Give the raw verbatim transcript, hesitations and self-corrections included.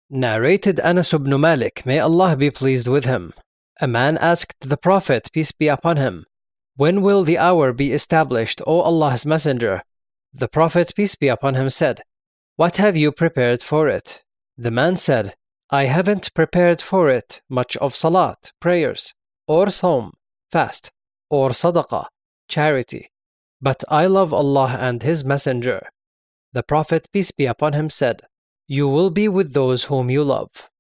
Narrated Anas ibn Malik, may Allah be pleased with him. A man asked the Prophet, peace be upon him, "When will the hour be established, O Allah's Messenger?" The Prophet, peace be upon him, said, "What have you prepared for it?" The man said, "I haven't prepared for it much of salat, prayers, or sawm, fast, or sadaqah, charity. But I love Allah and His Messenger." The Prophet, peace be upon him, said, "You will be with those whom you love."